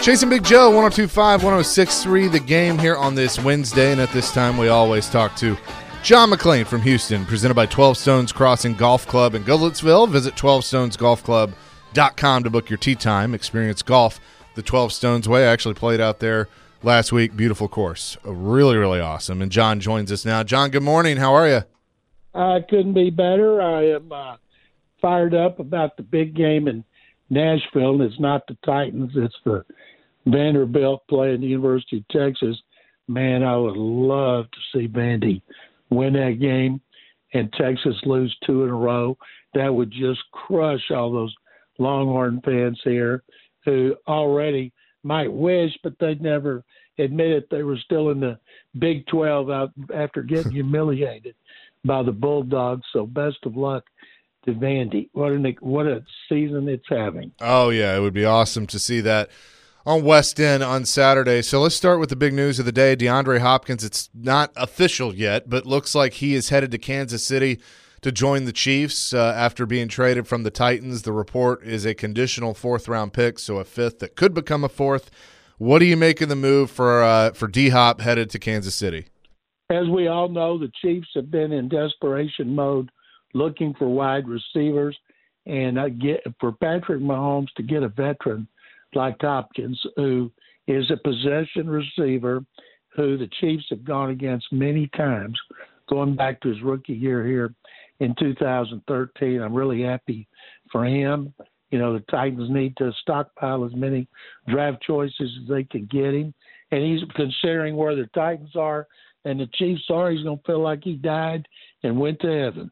Chasing Big Joe, 102.5, 106.3, the game here on this Wednesday. And at this time, we always talk to John McClain from Houston, presented by 12 Stones Crossing Golf Club in Goodlettsville. Visit 12stonesgolfclub.com to book your tee time. Experience golf the 12 Stones way. I actually played out there last week. Beautiful course. Really, really awesome. And John joins us now. John, good morning. How are you? I couldn't be better. I am fired up about the big game in Nashville. It's not the Titans. It's the Vanderbilt playing the University of Texas. Man, I would love to see Vandy win that game and Texas lose 2 in a row. That would just crush all those Longhorn fans here who already might wish, but they'd never admit it. They were still in the Big 12 out after getting humiliated by the Bulldogs. So best of luck to Vandy. What a season it's having. Oh, yeah, it would be awesome to see that on West End on Saturday. So let's start with the big news of the day. DeAndre Hopkins, it's not official yet, but looks like he is headed to Kansas City to join the Chiefs after being traded from the Titans. The report is a conditional 4th-round pick, so a 5th that could become a 4th. What do you make of the move for D-Hop headed to Kansas City? As we all know, the Chiefs have been in desperation mode looking for wide receivers, and for Patrick Mahomes to get a veteran like Hopkins, who is a possession receiver who the Chiefs have gone against many times, going back to his rookie year here in 2013. I'm really happy for him. You know, the Titans need to stockpile as many draft choices as they can get him. And he's considering where the Titans are and the Chiefs are, he's going to feel like he died and went to heaven.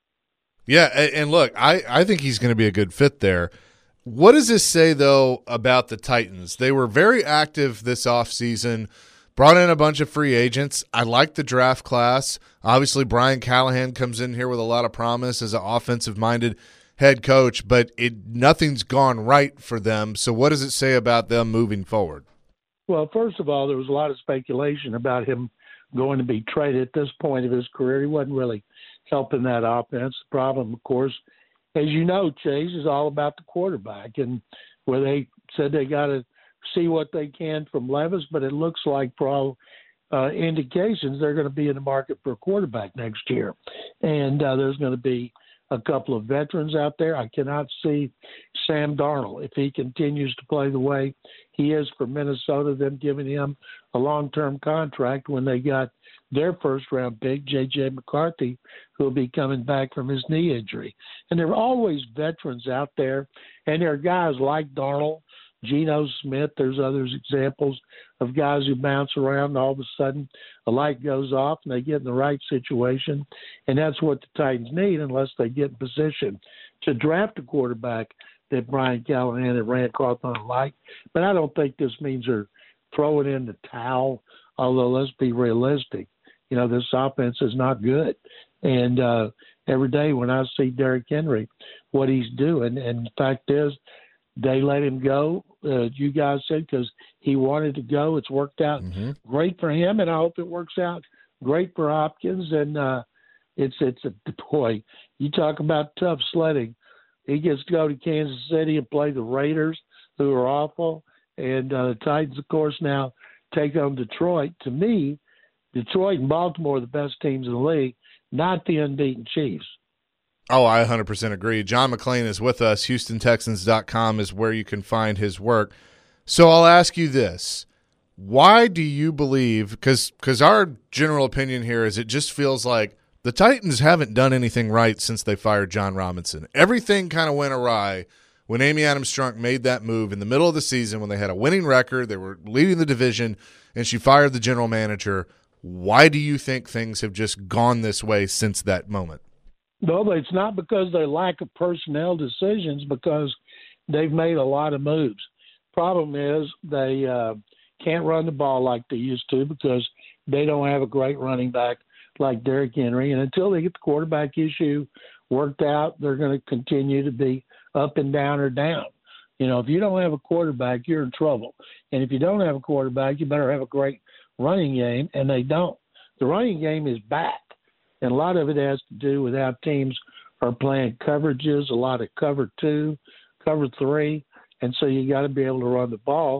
Yeah, and look, I think he's going to be a good fit there. What does this say, though, about the Titans? They were very active this offseason, brought in a bunch of free agents. I like the draft class. Obviously, Brian Callahan comes in here with a lot of promise as an offensive-minded head coach, but nothing's gone right for them. So what does it say about them moving forward? Well, first of all, there was a lot of speculation about him going to be traded at this point of his career. He wasn't really helping that offense. The problem, of course, as you know, Chase, is all about the quarterback, and where they said they got to see what they can from Levis, but it looks like for all indications they're going to be in the market for a quarterback next year. And there's going to be a couple of veterans out there. I cannot see Sam Darnold, if he continues to play the way he is for Minnesota, them giving him a long-term contract when they got their first-round pick, J.J. McCarthy, who will be coming back from his knee injury. And there are always veterans out there, and there are guys like Darnold, Geno Smith. There's others examples of guys who bounce around and all of a sudden a light goes off and they get in the right situation. And that's what the Titans need unless they get in position to draft a quarterback that Brian Callahan and Rand Carthon like. But I don't think this means they're throwing in the towel, although let's be realistic. You know, this offense is not good. And every day when I see Derrick Henry, what he's doing, and the fact is they let him go, you guys said, because he wanted to go. It's worked out great for him, and I hope it works out great for Hopkins. And it's a boy, you talk about tough sledding. He gets to go to Kansas City and play the Raiders, who are awful, and the Titans, of course, now take on Detroit. To me, Detroit and Baltimore are the best teams in the league, not the unbeaten Chiefs. Oh, I 100% agree. John McClain is with us. HoustonTexans.com is where you can find his work. So I'll ask you this. Why do you believe, because our general opinion here is it just feels like the Titans haven't done anything right since they fired John Robinson. Everything kind of went awry when Amy Adams-Strunk made that move in the middle of the season when they had a winning record, they were leading the division, and she fired the general manager. Why do you think things have just gone this way since that moment? No, it's not because they lack of personnel decisions, because they've made a lot of moves. Problem is they can't run the ball like they used to because they don't have a great running back like Derrick Henry. And until they get the quarterback issue worked out, they're going to continue to be up and down or down. You know, if you don't have a quarterback, you're in trouble. And if you don't have a quarterback, you better have a great running game, and they don't. The running game is back. And a lot of it has to do with how teams are playing coverages, a lot of cover 2, cover 3. And so you got to be able to run the ball.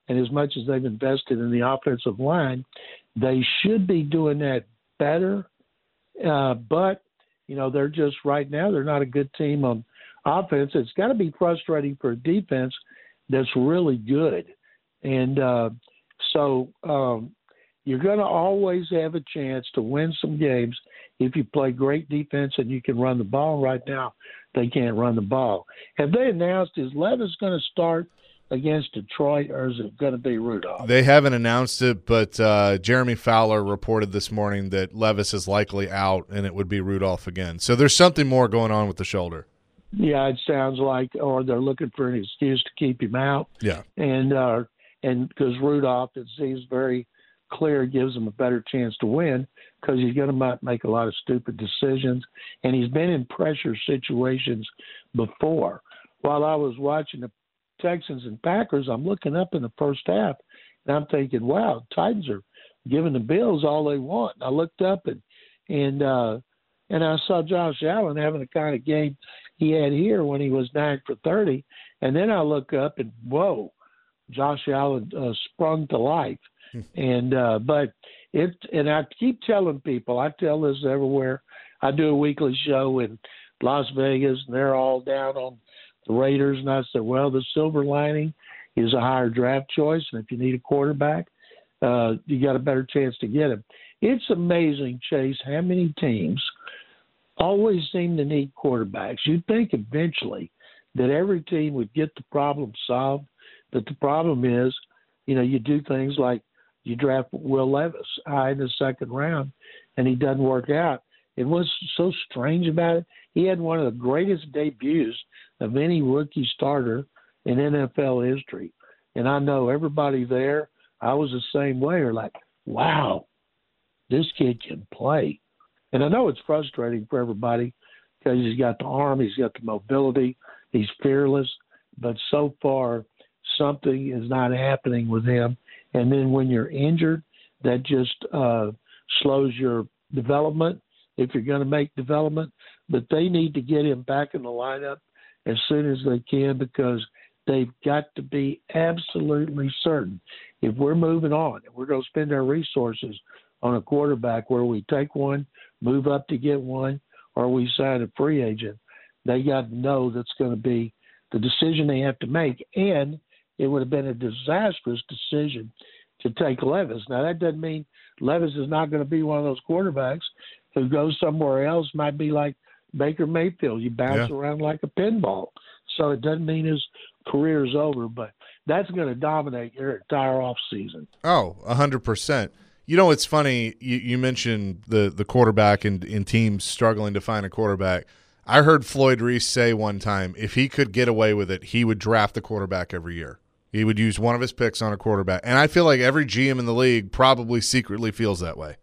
and as much as they've invested in the offensive line, they should be doing that better. But, they're just right now, they're not a good team on offense. It's got to be frustrating for a defense that's really good. And so you're going to always have a chance to win some games if you play great defense and you can run the ball. Right now, they can't run the ball. Have they announced, is Levis going to start against Detroit, or is it going to be Rudolph? They haven't announced it, but Jeremy Fowler reported this morning that Levis is likely out, and it would be Rudolph again. So there's something more going on with the shoulder. Yeah, it sounds like, or they're looking for an excuse to keep him out. Yeah. And because Rudolph, it seems very clear, gives him a better chance to win because he's going to make a lot of stupid decisions, and he's been in pressure situations before. While I was watching the Texans and Packers, I'm looking up in the first half, and I'm thinking, wow, Titans are giving the Bills all they want. And I looked up and I saw Josh Allen having the kind of game he had here when he was 9 for 30. And then I look up and, whoa, Josh Allen sprung to life. And and I keep telling people, I tell this everywhere. I do a weekly show in Las Vegas, and they're all down on the Raiders. And I said, well, the silver lining is a higher draft choice. And if you need a quarterback, you got a better chance to get him. It's amazing, Chase, how many teams always seem to need quarterbacks. You'd think eventually that every team would get the problem solved, but the problem is, you do things like you draft Will Levis high in the second round, and he doesn't work out. And what's so strange about it, he had one of the greatest debuts of any rookie starter in NFL history. And I know everybody there, I was the same way, are like, wow, this kid can play. And I know it's frustrating for everybody because he's got the arm, he's got the mobility, he's fearless, but so far something is not happening with him. And then when you're injured, that just slows your development if you're going to make development. But they need to get him back in the lineup as soon as they can because they've got to be absolutely certain if we're moving on and we're going to spend our resources on a quarterback where we take one, move up to get one, or we sign a free agent, they got to know that's going to be the decision they have to make. And it would have been a disastrous decision to take Levis. Now, that doesn't mean Levis is not going to be one of those quarterbacks who goes somewhere else, might be like Baker Mayfield. You bounce around like a pinball. So it doesn't mean his career is over, but that's going to dominate your entire offseason. Oh, 100%. It's funny, you mentioned the quarterback and teams struggling to find a quarterback. I heard Floyd Reese say one time if he could get away with it, he would draft a quarterback every year. He would use one of his picks on a quarterback. And I feel like every GM in the league probably secretly feels that way.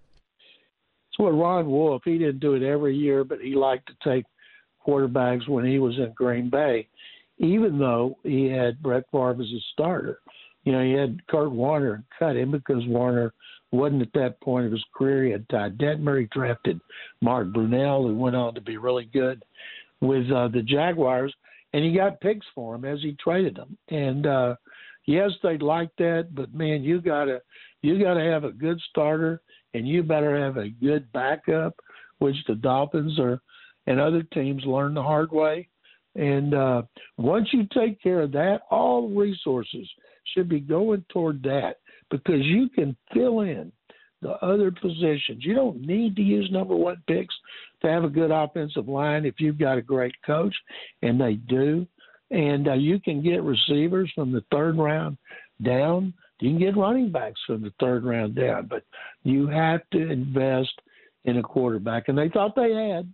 It's what Ron Wolf, he didn't do it every year, but he liked to take quarterbacks when he was in Green Bay, even though he had Brett Favre as a starter. He had Kurt Warner and cut him because Warner wasn't at that point of his career. He had Ty Detmer. He drafted Mark Brunell, who went on to be really good with the Jaguars, and he got picks for him as he traded them. And yes, they'd like that, but man, you gotta have a good starter, and you better have a good backup, which the Dolphins and other teams learn the hard way. And once you take care of that, all resources should be going toward that because you can fill in the other positions. You don't need to use number one picks to have a good offensive line if you've got a great coach, and they do. And you can get receivers from the third round down. You can get running backs from the third round down, but you have to invest in a quarterback. And they thought they had,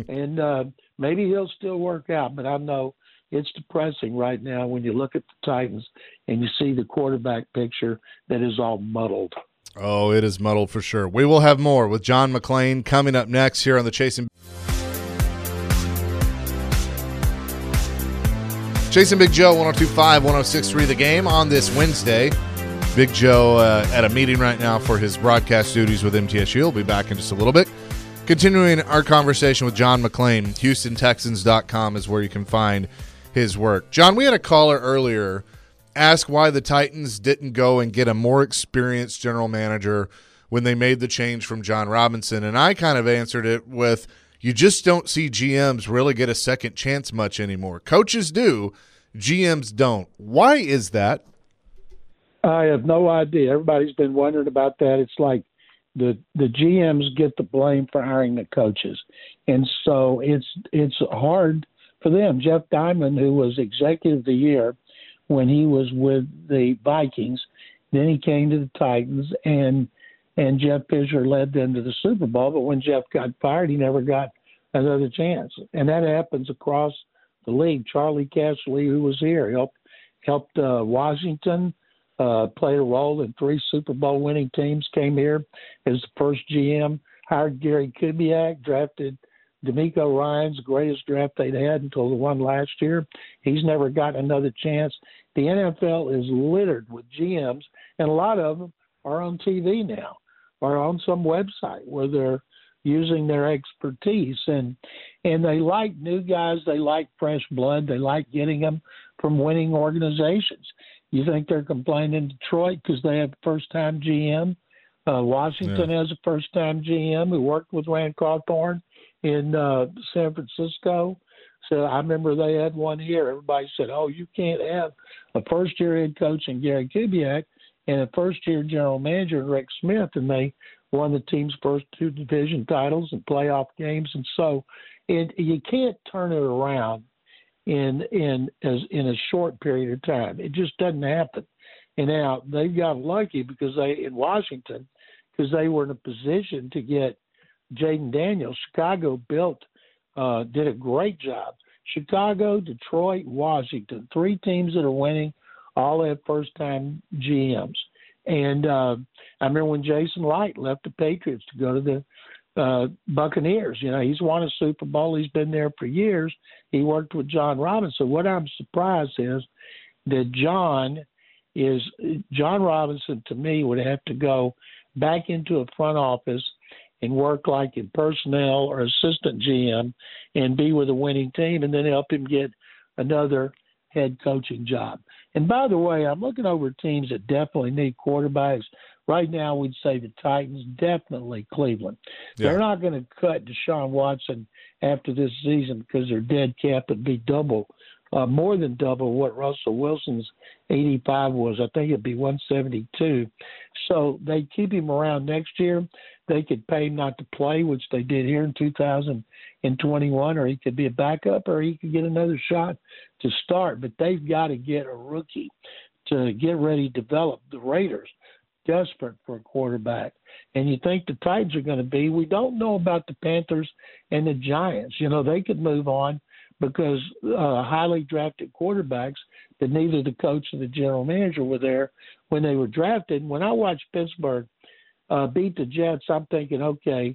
and maybe he'll still work out, but I know it's depressing right now when you look at the Titans and you see the quarterback picture that is all muddled. Oh, it is muddled for sure. We will have more with John McClain coming up next here on the Chasing Big Joe, 102.5, 106.3 The Game on this Wednesday. Big Joe at a meeting right now for his broadcast duties with MTSU. He'll be back in just a little bit. Continuing our conversation with John McClain, HoustonTexans.com is where you can find his work. John, we had a caller earlier ask why the Titans didn't go and get a more experienced general manager when they made the change from John Robinson. And I kind of answered it with, you just don't see GMs really get a second chance much anymore. Coaches do, GMs don't. Why is that? I have no idea. Everybody's been wondering about that. It's like the GMs get the blame for hiring the coaches. And so it's hard for them. Jeff Diamond, who was executive of the year when he was with the Vikings, then he came to the Titans, and Jeff Fisher led them to the Super Bowl. But when Jeff got fired, he never got another chance. And that happens across the league. Charlie Casserly, who was here, helped Washington, played a role in 3 Super Bowl winning teams, came here as the first GM, hired Gary Kubiak, drafted D'Amico Ryans, greatest draft they'd had until the one last year. He's never gotten another chance. The NFL is littered with GMs, and a lot of them are on TV now or on some website where they're using their expertise. And they like new guys. They like fresh blood. They like getting them from winning organizations. You think they're complaining in Detroit because they have a first-time GM? Washington has a first-time GM who worked with Rand Cawthorn in San Francisco. So I remember they had one here. Everybody said, oh, you can't have a first-year head coach in Gary Kubiak and a first-year general manager in Rick Smith, and they won the team's first 2 division titles and playoff games. And so you can't turn it around in a short period of time. It just doesn't happen. And now they've got lucky because in Washington, because they were in a position to get Jaden Daniels. Chicago did a great job. Chicago, Detroit, Washington, 3 teams that are winning, all have first-time GMs. And I remember when Jason Light left the Patriots to go to the Buccaneers. You know, he's won a Super Bowl. He's been there for years. He worked with John Robinson. What I'm surprised is that John Robinson, to me, would have to go back into a front office and work like in personnel or assistant GM and be with a winning team and then help him get another head coaching job. And by the way, I'm looking over teams that definitely need quarterbacks. Right now, we'd say the Titans, definitely Cleveland. Yeah. They're not going to cut Deshaun Watson after this season because their dead cap would be more than double what Russell Wilson's 85 was. I think it'd be 172. So they keep him around next year. They could pay him not to play, which they did here in 2021, or he could be a backup, or he could get another shot to start. But they've got to get a rookie to get ready to develop. The Raiders, desperate for a quarterback. And you think the Titans are going to be. We don't know about the Panthers and the Giants. You know, they could move on because highly drafted quarterbacks that neither the coach or the general manager were there when they were drafted. When I watched Pittsburgh beat the Jets, I'm thinking, okay,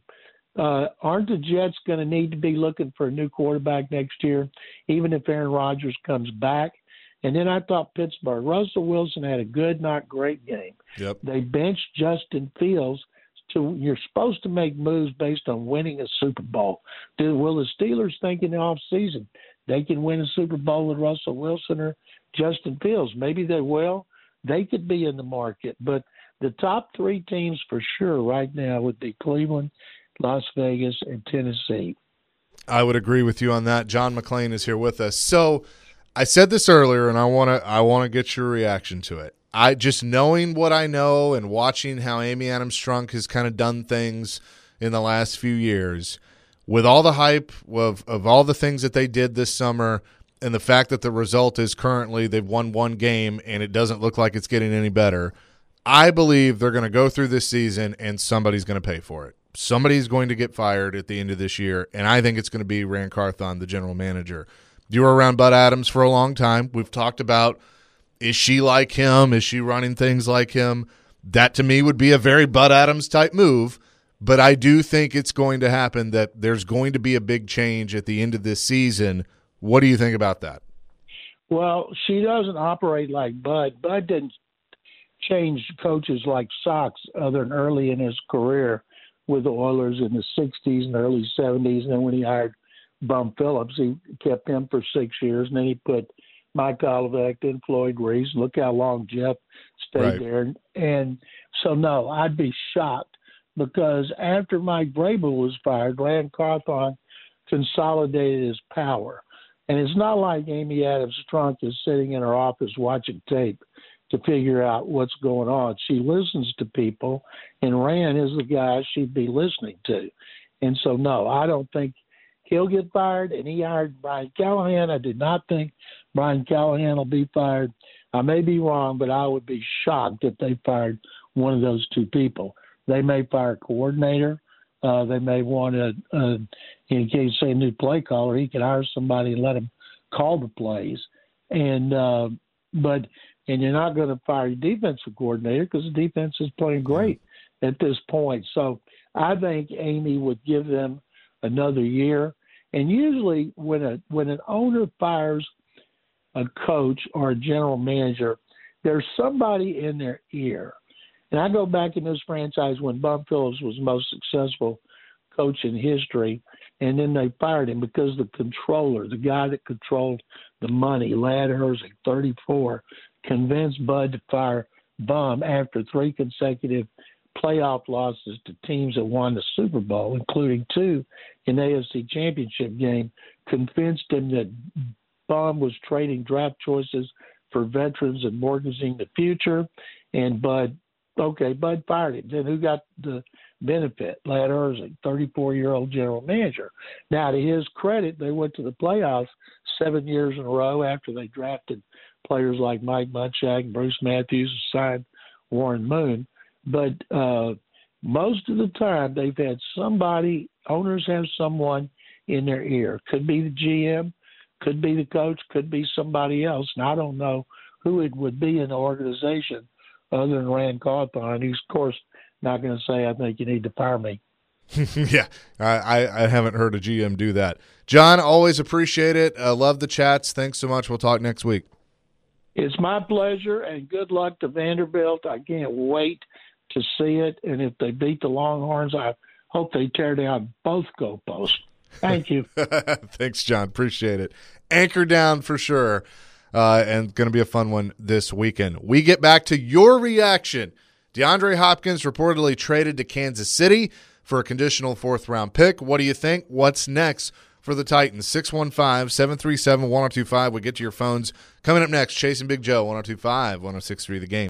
aren't the Jets going to need to be looking for a new quarterback next year, even if Aaron Rodgers comes back? And then I thought Pittsburgh. Russell Wilson had a good, not great game. Yep. They benched Justin Fields. You're supposed to make moves based on winning a Super Bowl. Will the Steelers think in the offseason they can win a Super Bowl with Russell Wilson or Justin Fields? Maybe they will. They could be in the market. But the top 3 teams for sure right now would be Cleveland, Las Vegas, and Tennessee. I would agree with you on that. John McClain is here with us. So I said this earlier, and I want to get your reaction to it. I just knowing what I know and watching how Amy Adams Strunk has kind of done things in the last few years, with all the hype of all the things that they did this summer and the fact that the result is currently they've won 1 game and it doesn't look like it's getting any better, I believe they're going to go through this season and somebody's going to pay for it. Somebody's going to get fired at the end of this year, and I think it's going to be Rand Carthon, the general manager. You were around Bud Adams for a long time. We've talked about, is she like him? Is she running things like him? That, to me, would be a very Bud Adams type move, but I do think it's going to happen, that there's going to be a big change at the end of this season. What do you think about that? Well, she doesn't operate like Bud. Bud didn't change coaches like socks other than early in his career with the Oilers in the 60s and early 70s. And then when he hired Bum Phillips, he kept him for 6 years, and then he put Mike Olivet, then Floyd Reese. Look how long Jeff stayed there. And so, no, I'd be shocked because after Mike Vrabel was fired, Rand Carthon consolidated his power. And it's not like Amy Adams Strunk is sitting in her office watching tape to figure out what's going on. She listens to people, and Rand is the guy she'd be listening to. And so, no, I don't think he'll get fired. And he hired Brian Callahan. I did not think Brian Callahan will be fired. I may be wrong, but I would be shocked if they fired one of those two people. They may fire a coordinator. They may want to, in case say a new play caller, he can hire somebody and let him call the plays. And you're not going to fire your defensive coordinator because the defense is playing great at this point. So I think Amy would give them another year. And usually when an owner fires a coach or a general manager, there's somebody in their ear. And I go back in this franchise when Bum Phillips was the most successful coach in history, and then they fired him because the controller, the guy that controlled the money, Lad Herzig, 34, convinced Bud to fire Bum after 3 consecutive playoff losses to teams that won the Super Bowl, including 2 in the AFC Championship game, convinced him that Bum was trading draft choices for veterans and mortgaging the future, and Bud fired him. Then who got the benefit? Lad Herzig, 34-year-old general manager. Now, to his credit, they went to the playoffs 7 years in a row after they drafted players like Mike Munchak, Bruce Matthews, signed Warren Moon. But most of the time, they've had somebody, owners have someone in their ear. Could be the GM, could be the coach, could be somebody else. And I don't know who it would be in the organization other than Rand Carthon, who's, of course, not going to say, I think you need to fire me. Yeah, I haven't heard a GM do that. John, always appreciate it. Love the chats. Thanks so much. We'll talk next week. It's my pleasure, and good luck to Vanderbilt. I can't wait to see it. And if they beat the Longhorns, I hope they tear down both goalposts. Thank you. Thanks, John. Appreciate it. Anchor down for sure. And going to be a fun one this weekend. We get back to your reaction. DeAndre Hopkins reportedly traded to Kansas City for a conditional 4th-round pick. What do you think? What's next for the Titans? 615-737-1025. We'll get to your phones. Coming up next, Chasing Big Joe, 1025, 1063 The Game.